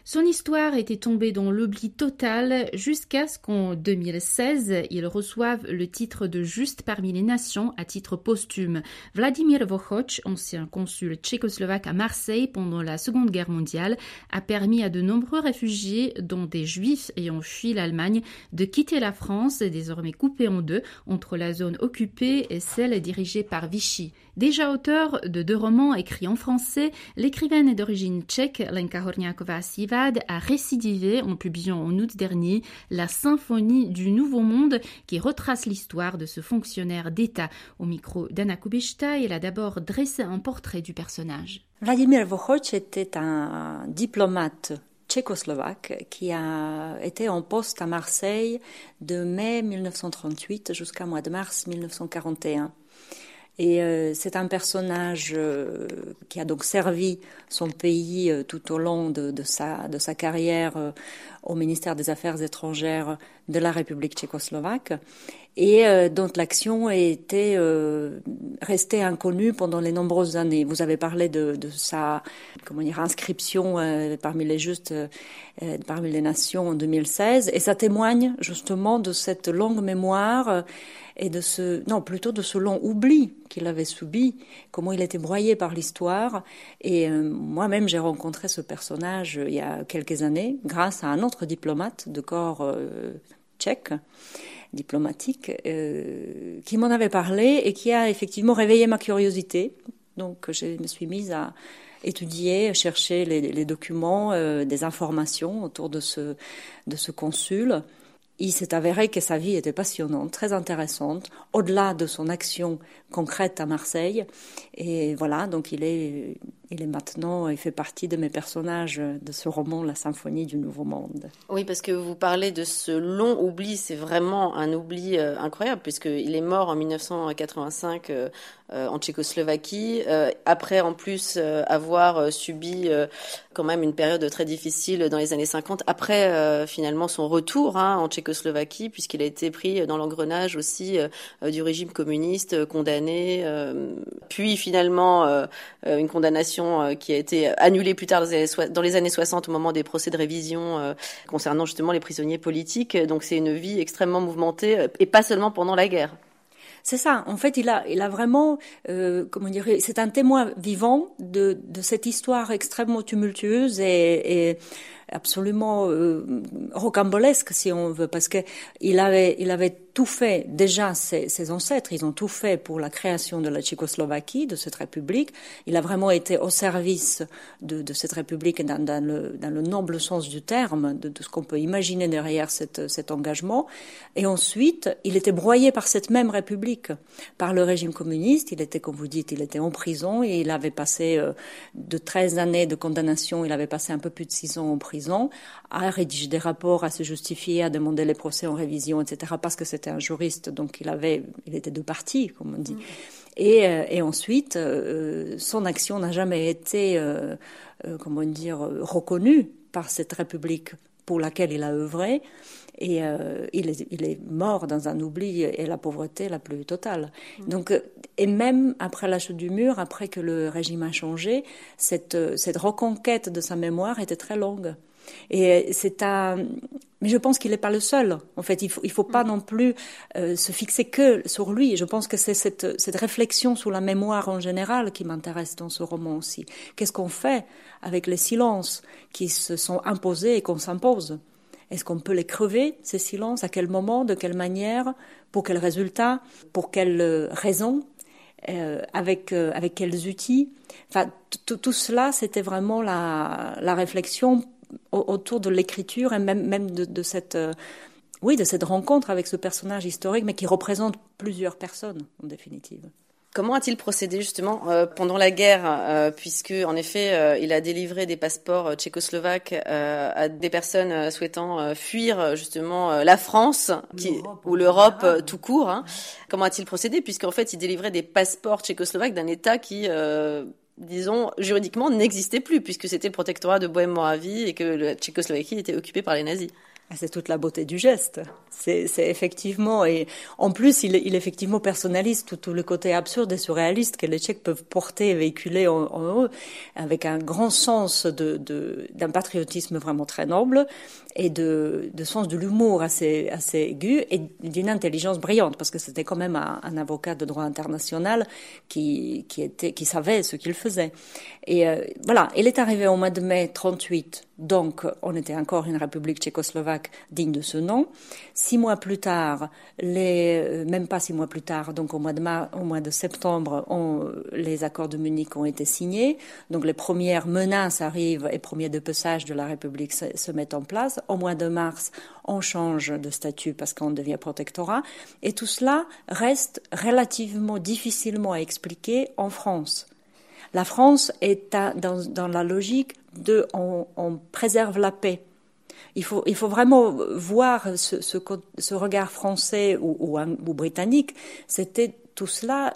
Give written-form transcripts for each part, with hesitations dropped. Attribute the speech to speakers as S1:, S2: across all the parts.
S1: Son histoire était tombée dans l'oubli total jusqu'à ce qu'en 2016, il reçoive le titre de Juste parmi les nations à titre posthume. Vladimir Vochoch, ancien consul tchécoslovaque à Marseille pendant la Seconde Guerre mondiale, a permis à de nombreux réfugiés, dont des juifs ayant fui l'Allemagne, de quitter la France, désormais coupée en deux, entre la zone occupée et celle dirigée par Vichy. Déjà auteur de 2 romans écrits en français, l'écrivaine d'origine tchèque Lenka Horňáková-Sivad a récidivé en publiant en août dernier La Symphonie du Nouveau Monde qui retrace l'histoire de ce fonctionnaire d'État. Au micro d'Anna Kubishta, elle a d'abord dressé un portrait du personnage.
S2: Vladimir Vochoch était un diplomate tchécoslovaque qui a été en poste à Marseille de mai 1938 jusqu'à mois de mars 1941. Et c'est un personnage qui a donc servi son pays tout au long de sa carrière au ministère des Affaires étrangères de la République tchécoslovaque et dont l'action était restée inconnue pendant les nombreuses années. Vous avez parlé de sa inscription parmi les justes parmi les nations en 2016 et ça témoigne justement de cette longue mémoire et de ce long oubli qu'il avait subi, comment il était broyé par l'histoire. Et moi-même, j'ai rencontré ce personnage il y a quelques années, grâce à un autre diplomate de corps tchèque, diplomatique, qui m'en avait parlé et qui a effectivement réveillé ma curiosité. Donc, je me suis mise à étudier, chercher les documents, des informations autour de ce consul. Il s'est avéré que sa vie était passionnante, très intéressante, au-delà de son action concrète à Marseille. Et voilà, donc il est maintenant, il fait partie de mes personnages de ce roman, La Symphonie du Nouveau Monde.
S3: Oui, parce que vous parlez de ce long oubli, c'est vraiment un oubli incroyable, puisqu'il est mort en 1985 en Tchécoslovaquie, après en plus avoir subi quand même une période très difficile dans les années 50, après finalement son retour en Tchécoslovaquie, puisqu'il a été pris dans l'engrenage aussi du régime communiste, condamné, puis finalement une condamnation qui a été annulée plus tard dans les années 60 au moment des procès de révision concernant justement les prisonniers politiques. Donc c'est une vie extrêmement mouvementée et pas seulement pendant la guerre.
S2: C'est ça. En fait, il a vraiment, c'est un témoin vivant de cette histoire extrêmement tumultueuse et absolument rocambolesque, si on veut, parce que il avait tout fait. Déjà, ses ancêtres, ils ont tout fait pour la création de la Tchécoslovaquie, de cette république. Il a vraiment été au service de cette république dans le noble sens du terme, de ce qu'on peut imaginer derrière cet engagement. Et ensuite, il était broyé par cette même république, par le régime communiste. Il était, comme vous dites, il était en prison et il avait passé de 13 années de condamnation, il avait passé un peu plus de 6 ans en prison, à rédiger des rapports, à se justifier, à demander les procès en révision, etc., parce que c'était un juriste, donc il était de parti, comme on dit. Et ensuite, son action n'a jamais été, reconnue par cette République pour laquelle il a œuvré. Et il est mort dans un oubli et la pauvreté la plus totale. Donc, et même après la chute du mur, après que le régime a changé, cette reconquête de sa mémoire était très longue. Et mais je pense qu'il n'est pas le seul. En fait, il faut pas non plus se fixer que sur lui. Je pense que c'est cette réflexion sur la mémoire en général qui m'intéresse dans ce roman aussi. Qu'est-ce qu'on fait avec les silences qui se sont imposés et qu'on s'impose? Est-ce qu'on peut les crever, ces silences? À quel moment? De quelle manière? Pour quels résultats? Pour quelles raisons? Avec quels outils? Enfin, tout cela, c'était vraiment la réflexion autour de l'écriture et même de cette rencontre avec ce personnage historique, mais qui représente plusieurs personnes, en définitive.
S3: Comment a-t-il procédé justement pendant la guerre, puisque en effet il a délivré des passeports tchécoslovaques à des personnes souhaitant fuir justement la France ou l'Europe tout court. Comment a-t-il procédé, puisqu'en fait il délivrait des passeports tchécoslovaques d'un État qui disons, juridiquement, n'existait plus, puisque c'était le protectorat de Bohème-Moravie et que la Tchécoslovaquie était occupée par les nazis.
S2: C'est toute la beauté du geste. C'est effectivement, et en plus, il effectivement personnalise tout le côté absurde et surréaliste que les Tchèques peuvent porter et véhiculer en eux, avec un grand sens d'un patriotisme vraiment très noble et de sens de l'humour assez aigu et d'une intelligence brillante, parce que c'était quand même un avocat de droit international qui savait ce qu'il faisait. Et voilà, il est arrivé au mois de mai 38, donc on était encore une république tchécoslovaque digne de ce nom. 6 mois plus tard, même pas 6 mois plus tard, donc au mois de septembre, les accords de Munich ont été signés. Donc les premières menaces arrivent et premiers dépessages de la République se mettent en place. Au mois de mars, on change de statut parce qu'on devient protectorat. Et tout cela reste relativement difficilement à expliquer en France. La France est dans la logique on préserve la paix. Il faut vraiment voir ce regard français ou britannique. C'était tout cela.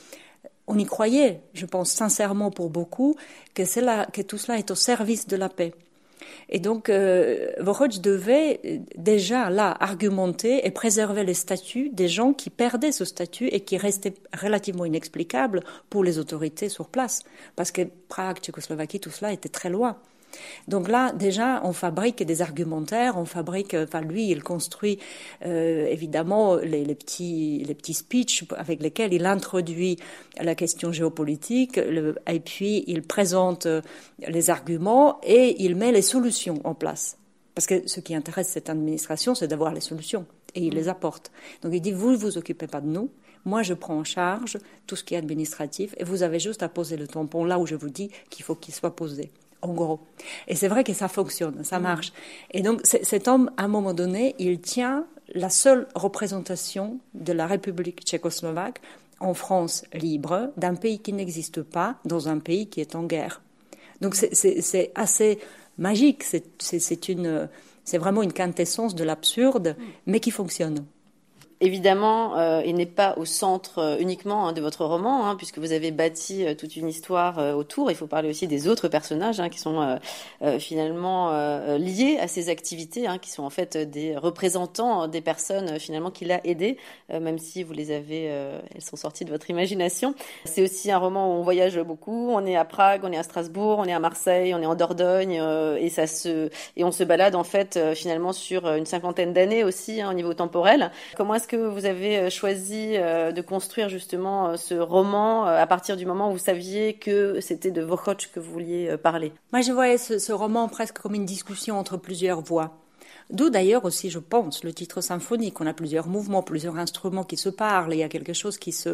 S2: On y croyait, je pense sincèrement pour beaucoup, que tout cela est au service de la paix. Et donc, Wachocz devait déjà là argumenter et préserver les statuts des gens qui perdaient ce statut et qui restaient relativement inexplicables pour les autorités sur place. Parce que Prague, Tchécoslovaquie, tout cela était très loin. Donc là, déjà, on fabrique des argumentaires, lui, il construit évidemment les petits speeches avec lesquels il introduit la question géopolitique, et puis il présente les arguments et il met les solutions en place. Parce que ce qui intéresse cette administration, c'est d'avoir les solutions, et il les apporte. Donc il dit, vous occupez pas de nous, moi je prends en charge tout ce qui est administratif, et vous avez juste à poser le tampon là où je vous dis qu'il faut qu'il soit posé. En gros. Et c'est vrai que ça fonctionne, ça marche. Et donc, cet homme, à un moment donné, il tient la seule représentation de la République tchécoslovaque en France libre, d'un pays qui n'existe pas, dans un pays qui est en guerre. Donc, c'est assez magique. C'est vraiment une quintessence de l'absurde, mais qui fonctionne.
S3: Évidemment, il n'est pas au centre uniquement de votre roman, puisque vous avez bâti toute une histoire autour. Il faut parler aussi des autres personnages qui sont finalement liés à ces activités, qui sont en fait des représentants des personnes finalement qu'il a aidées, même si vous les avez, elles sont sorties de votre imagination. C'est aussi un roman où on voyage beaucoup. On est à Prague, on est à Strasbourg, on est à Marseille, on est en Dordogne, et on se balade en fait finalement sur une 50aine d'années aussi au niveau temporel. Comment est-ce que vous avez choisi de construire justement ce roman à partir du moment où vous saviez que c'était de Wachocz que vous vouliez parler?
S2: Moi, je voyais ce roman presque comme une discussion entre plusieurs voix. D'où d'ailleurs aussi, je pense, le titre symphonique. On a plusieurs mouvements, plusieurs instruments qui se parlent. Il y a quelque chose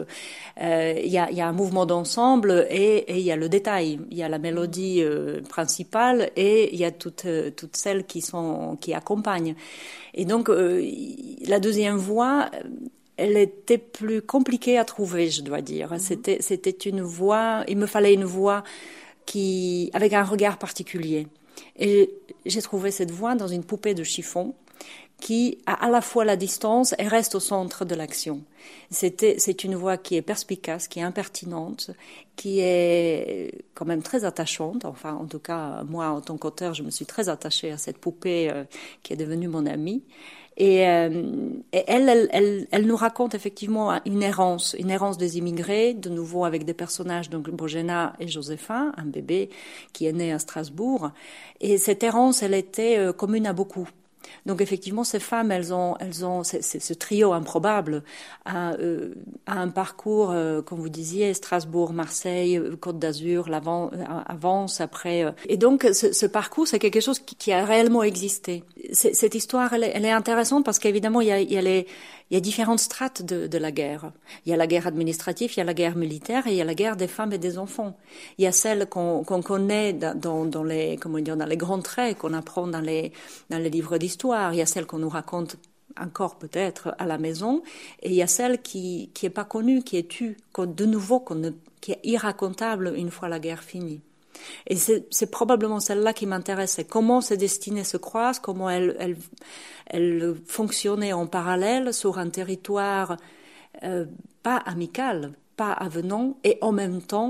S2: il y a un mouvement d'ensemble et il y a le détail. Il y a la mélodie principale et il y a toutes celles qui accompagnent. Et donc, la deuxième voix, elle était plus compliquée à trouver, je dois dire. C'était une voix, il me fallait une voix avec un regard particulier. Et j'ai trouvé cette voix dans une poupée de chiffon qui a à la fois la distance et reste au centre de l'action. C'est une voix qui est perspicace, qui est impertinente, qui est quand même très attachante. Enfin, en tout cas, moi, en tant qu'auteur, je me suis très attachée à cette poupée qui est devenue mon amie. Et elle nous raconte effectivement une errance des immigrés, de nouveau avec des personnages, donc Božena et Joséphin, un bébé qui est né à Strasbourg. Et cette errance, elle était commune à beaucoup. Donc effectivement, ces femmes, elles ont ce trio improbable a un parcours, comme vous disiez, Strasbourg, Marseille, Côte d'Azur, avance après. Et donc ce parcours, c'est quelque chose qui a réellement existé. Cette histoire, elle est intéressante parce qu'évidemment, il y a différentes strates de la guerre. Il y a la guerre administrative, il y a la guerre militaire et il y a la guerre des femmes et des enfants. Il y a celle qu'on connaît dans les grands traits, qu'on apprend dans les livres d'histoire. Il y a celle qu'on nous raconte encore peut-être à la maison, et il y a celle qui est pas connue, qui est tue, qui est irracontable une fois la guerre finie. Et c'est probablement celle-là qui m'intéresse. C'est comment ces destinées se croisent, comment elles fonctionnaient en parallèle sur un territoire pas amical, pas avenant, et en même temps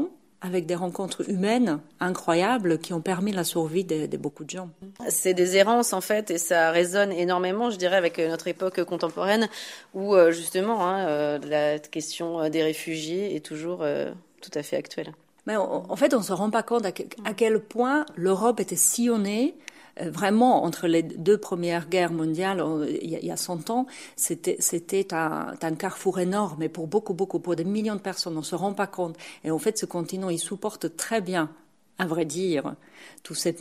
S2: avec des rencontres humaines incroyables qui ont permis la survie de beaucoup de gens.
S3: C'est des errances en fait, et ça résonne énormément, je dirais, avec notre époque contemporaine, où justement la question des réfugiés est toujours tout à fait actuelle.
S2: Mais en fait, on ne se rend pas compte à quel point l'Europe était sillonnée. Vraiment, entre les deux premières guerres mondiales, il y a 100 ans, c'était un carrefour énorme, et pour pour des millions de personnes, on ne se rend pas compte. Et en fait, ce continent, il supporte très bien, à vrai dire, tous ces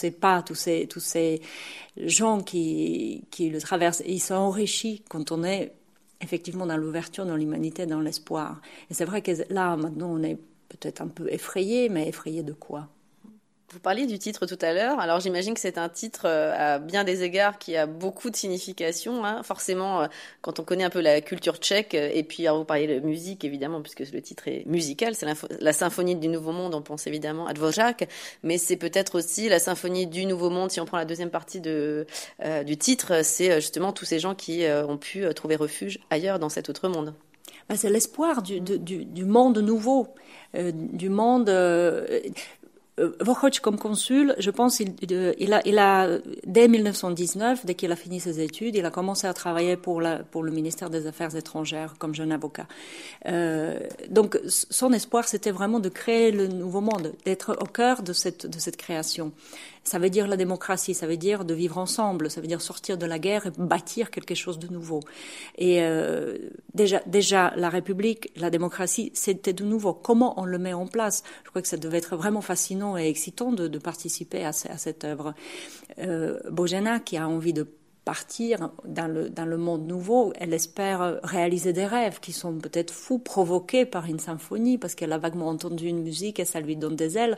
S2: gens qui le traversent. Et ils sont enrichis quand on est effectivement dans l'ouverture, dans l'humanité, dans l'espoir. Et c'est vrai que là, maintenant, on est peut-être un peu effrayé, mais effrayé de quoi ?
S3: Vous parliez du titre tout à l'heure. Alors j'imagine que c'est un titre à bien des égards qui a beaucoup de signification. Forcément, quand on connaît un peu la culture tchèque, et puis alors, vous parliez de musique évidemment, puisque le titre est musical. C'est la symphonie du Nouveau Monde. On pense évidemment à Dvořák, mais c'est peut-être aussi la symphonie du Nouveau Monde. Si on prend la deuxième partie du titre, c'est justement tous ces gens qui ont pu trouver refuge ailleurs dans cet autre monde.
S2: C'est l'espoir du monde nouveau, du monde. Vochoč comme consul, je pense, il a dès 1919, dès qu'il a fini ses études, il a commencé à travailler pour le ministère des Affaires étrangères comme jeune avocat. Donc, son espoir, c'était vraiment de créer le nouveau monde, d'être au cœur de cette création. Ça veut dire la démocratie, ça veut dire de vivre ensemble, ça veut dire sortir de la guerre et bâtir quelque chose de nouveau. Et déjà, la République, la démocratie, c'était de nouveau. Comment on le met en place ? Je crois que ça devait être vraiment fascinant et excitant de participer à cette œuvre. Božena, qui a envie de partir dans le monde nouveau, elle espère réaliser des rêves qui sont peut-être fous, provoqués par une symphonie, parce qu'elle a vaguement entendu une musique et ça lui donne des ailes.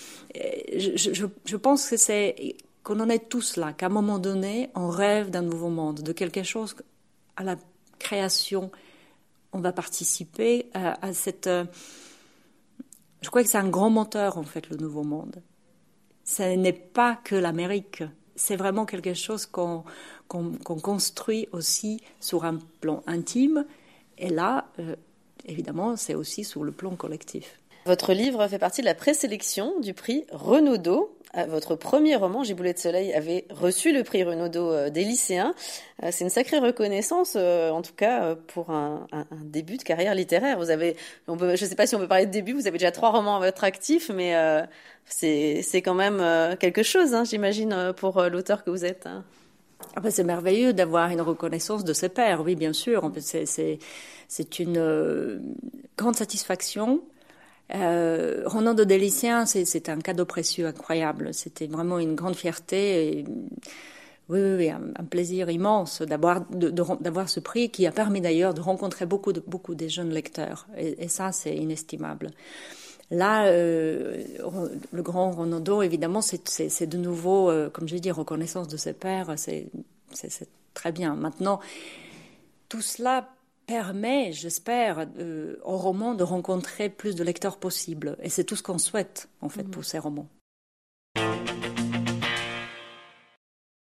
S2: Je pense qu'on en est tous là, qu'à un moment donné, on rêve d'un nouveau monde, de quelque chose à la création. On va participer à cette... Je crois que c'est un grand moteur, en fait, le nouveau monde. Ce n'est pas que l'Amérique. C'est vraiment quelque chose qu'on construit aussi sur un plan intime. Et là, évidemment, c'est aussi sur le plan collectif.
S3: Votre livre fait partie de la présélection du prix Renaudot. Votre premier roman, Giboulée de soleil, avait reçu le prix Renaudot des lycéens. C'est une sacrée reconnaissance, en tout cas pour un début de carrière littéraire. Je ne sais pas si on peut parler de début, vous avez déjà 3 romans à votre actif, mais c'est quand même quelque chose, j'imagine, pour l'auteur que vous êtes.
S2: C'est merveilleux d'avoir une reconnaissance de ses pairs, oui, bien sûr. C'est une grande satisfaction. Renaudot des lycéens, c'est un cadeau précieux, incroyable. C'était vraiment une grande fierté. Et, oui, un plaisir immense d'avoir ce prix qui a permis d'ailleurs de rencontrer beaucoup de jeunes lecteurs. Et ça, c'est inestimable. Là, le grand Renaudot, évidemment, c'est de nouveau, comme je dis, reconnaissance de ses pairs. C'est très bien. Maintenant, tout cela permet, j'espère, au roman de rencontrer plus de lecteurs possible. Et c'est tout ce qu'on souhaite, en fait, pour ces romans.